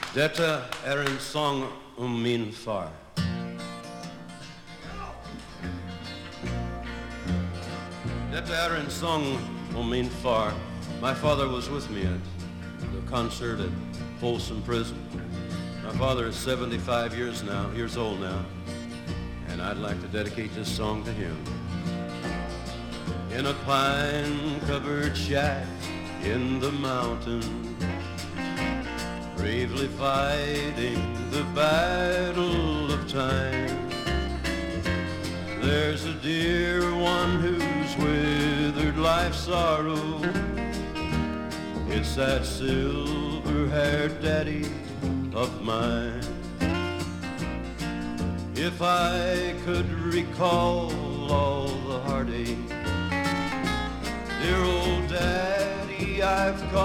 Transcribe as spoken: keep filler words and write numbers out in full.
Detta är en sång om min far. Detta är en sång om min far. My father was with me at the concert at Folsom Prison. My father is seventy-five years now, years old now, and I'd like to dedicate this song to him. In a pine-covered shack in the mountains, bravely fighting the battle of time, there's a dear one who's withered life's sorrow. It's that silver-haired daddy of mine. If I could recall all the heartache, dear old daddy, I've called